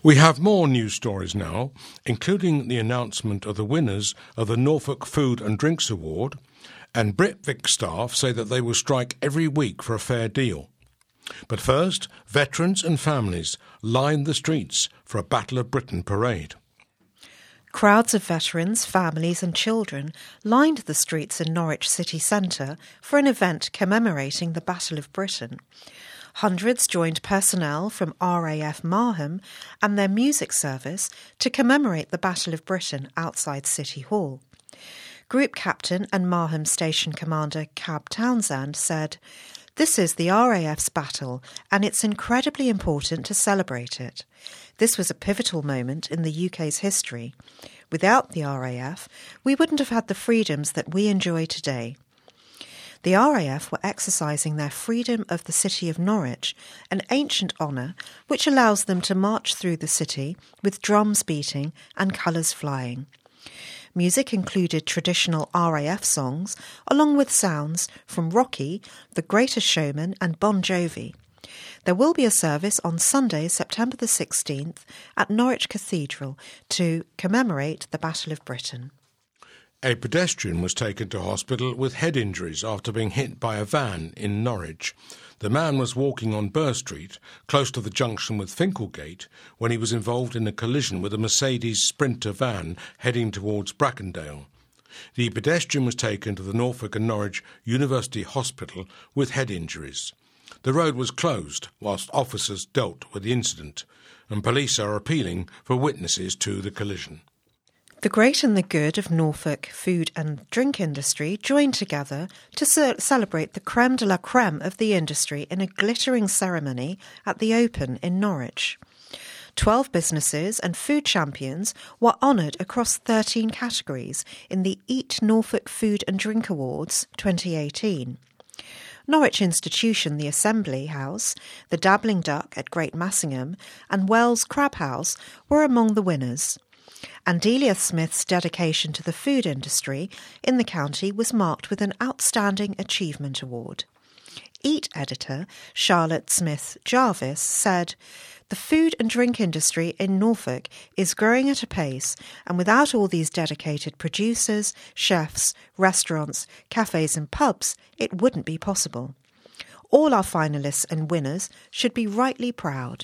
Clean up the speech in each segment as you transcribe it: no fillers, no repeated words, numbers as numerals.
We have more news stories now, including the announcement of the winners of the Norfolk Food and Drinks Award, and Britvic staff say that they will strike every week for a fair deal. But first, veterans and families lined the streets for a Battle of Britain parade. Crowds of veterans, families and children lined the streets in Norwich city centre for an event commemorating the Battle of Britain. Hundreds joined personnel from RAF Marham and their music service to commemorate the Battle of Britain outside City Hall. Group Captain and Marham Station Commander Cab Townsend said, "This is the RAF's battle and it's incredibly important to celebrate it. This was a pivotal moment in the UK's history. Without the RAF, we wouldn't have had the freedoms that we enjoy today." The RAF were exercising their freedom of the city of Norwich, an ancient honour which allows them to march through the city with drums beating and colours flying. Music included traditional RAF songs, along with sounds from Rocky, The Greatest Showman and Bon Jovi. There will be a service on Sunday, September the 16th at Norwich Cathedral to commemorate the Battle of Britain. A pedestrian was taken to hospital with head injuries after being hit by a van in Norwich. The man was walking on Burr Street, close to the junction with Finkelgate, when he was involved in a collision with a Mercedes Sprinter van heading towards Brackendale. The pedestrian was taken to the Norfolk and Norwich University Hospital with head injuries. The road was closed whilst officers dealt with the incident, and police are appealing for witnesses to the collision. The great and the good of Norfolk food and drink industry joined together to celebrate the crème de la crème of the industry in a glittering ceremony at the Open in Norwich. 12 businesses and food champions were honoured across 13 categories in the Eat Norfolk Food and Drink Awards 2018. Norwich Institution, the Assembly House, the Dabbling Duck at Great Massingham and Wells Crab House were among the winners. And Delia Smith's dedication to the food industry in the county was marked with an Outstanding Achievement Award. Eat editor Charlotte Smith Jarvis said, "The food and drink industry in Norfolk is growing at a pace, and without all these dedicated producers, chefs, restaurants, cafes and pubs, it wouldn't be possible. All our finalists and winners should be rightly proud."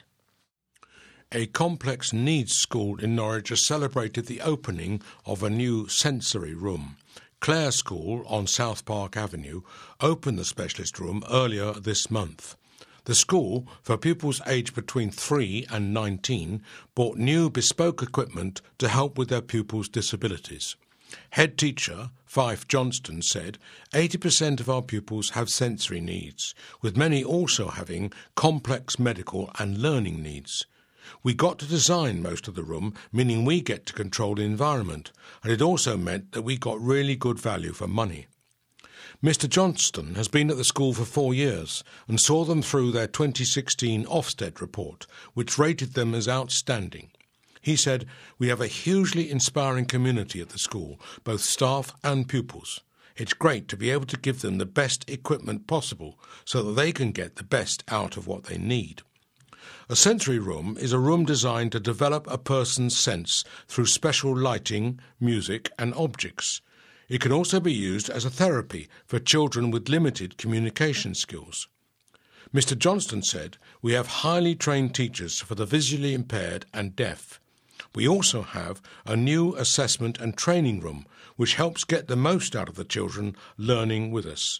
A complex needs school in Norwich has celebrated the opening of a new sensory room. Clare School on South Park Avenue opened the specialist room earlier this month. The school, for pupils aged between 3 and 19, bought new bespoke equipment to help with their pupils' disabilities. Head teacher Fife Johnston said 80% of our pupils have sensory needs, with many also having complex medical and learning needs. We got to design most of the room, meaning we get to control the environment, and it also meant that we got really good value for money. Mr. Johnston has been at the school for 4 years and saw them through their 2016 Ofsted report, which rated them as outstanding. He said, "We have a hugely inspiring community at the school, both staff and pupils. It's great to be able to give them the best equipment possible so that they can get the best out of what they need." A sensory room is a room designed to develop a person's sense through special lighting, music and objects. It can also be used as a therapy for children with limited communication skills. Mr. Johnston said, "We have highly trained teachers for the visually impaired and deaf. We also have a new assessment and training room, which helps get the most out of the children learning with us."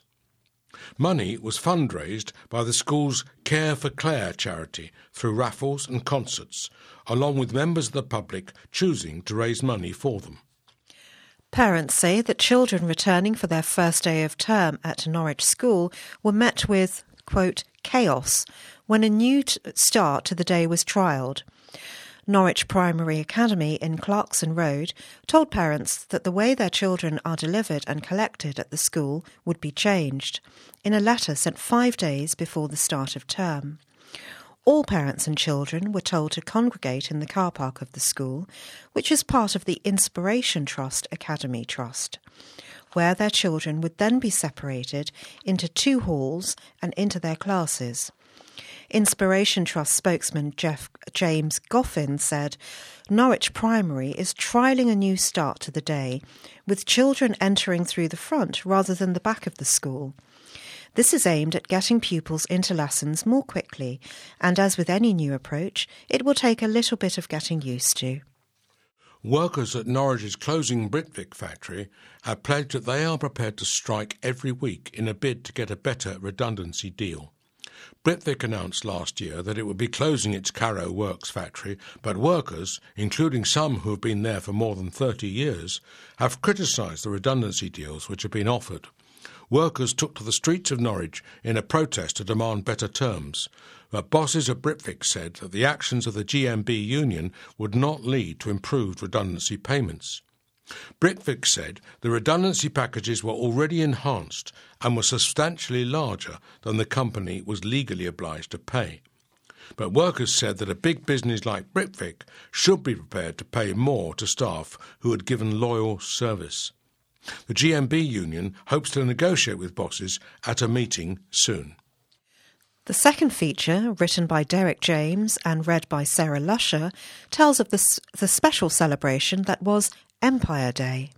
Money was fundraised by the school's Care for Clare charity through raffles and concerts, along with members of the public choosing to raise money for them. Parents say that children returning for their first day of term at Norwich School were met with, quote, chaos when a new start to the day was trialled. Norwich Primary Academy in Clarkson Road told parents that the way their children are delivered and collected at the school would be changed, in a letter sent 5 days before the start of term. All parents and children were told to congregate in the car park of the school, which is part of the Inspiration Trust Academy Trust, where their children would then be separated into 2 halls and into their classes. Inspiration Trust spokesman James Goffin said, Norwich Primary is trialling a new start to the day, with children entering through the front rather than the back of the school. This is aimed at getting pupils into lessons more quickly, and as with any new approach, it will take a little bit of getting used to. Workers at Norwich's closing Britvic factory have pledged that they are prepared to strike every week in a bid to get a better redundancy deal. Britvic announced last year that it would be closing its Carrow Works factory, but workers, including some who have been there for more than 30 years, have criticised the redundancy deals which have been offered. Workers took to the streets of Norwich in a protest to demand better terms, but bosses at Britvic said that the actions of the GMB union would not lead to improved redundancy payments. Britvic said the redundancy packages were already enhanced and were substantially larger than the company was legally obliged to pay. But workers said that a big business like Britvic should be prepared to pay more to staff who had given loyal service. The GMB union hopes to negotiate with bosses at a meeting soon. The second feature, written by Derek James and read by Sarah Lusher, tells of the special celebration that was Empire Day.